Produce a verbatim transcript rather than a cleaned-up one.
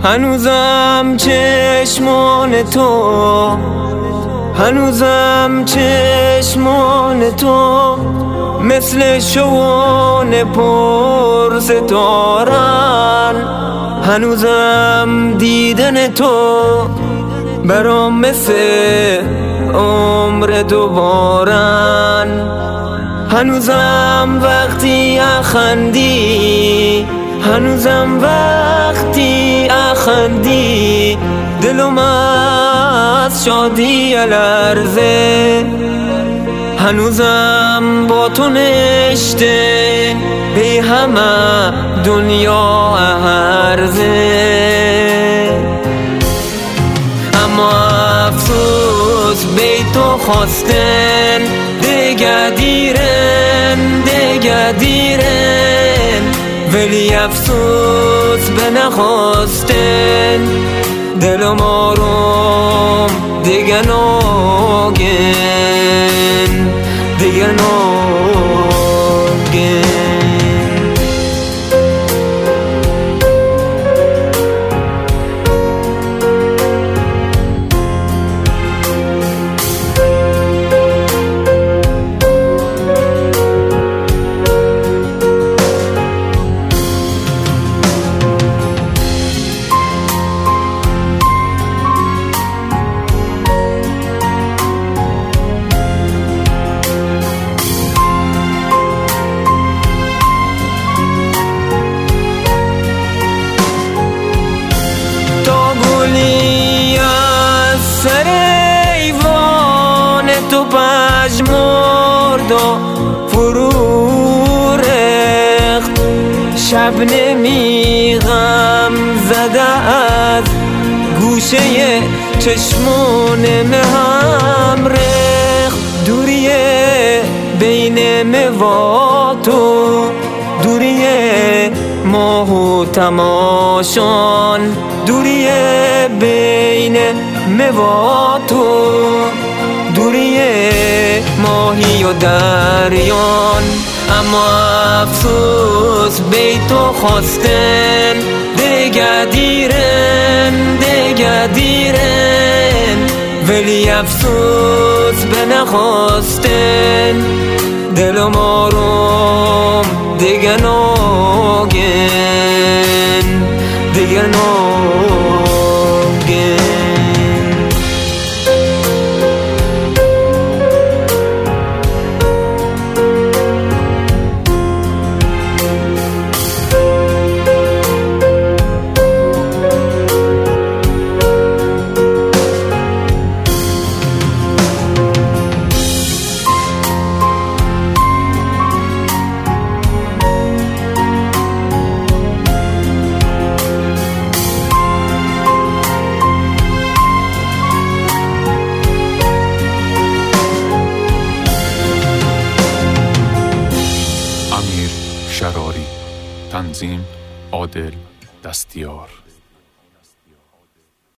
هنوزم چشمان تو هنوزم چشمان تو مثل شوان پر ستارن. هنوزم دیدن تو برام مثل عمر دوبارن. هنوزم وقتی اخندی هنوزم وقتی اخندی دلم از شادی لرزه. هنوزم با تو نشته به همه دنیا هرزه. اما افسوس به تو خواستن دیگه دیرن دیگه دیرن، ولی افسوس به نخواستن دلم آروم دیگه ناگن دیگه ناگن. سر ایوان تو پژمرد و فرو رخت، شبنمی غم زده از گوشه چشمان هم رخت. دوریه بین موا تو دوریه ماه و تماشان، دوریه بین موا تو دوریه ماهی و دریان. اما افسوس به تو خواستن دیگه دیرن دیگه دیرن، ولی افسوس به نخواستن دلم آروم دیگه ناگن دیگه ناگن. امیر شراری، تنظیم عادل دستیار.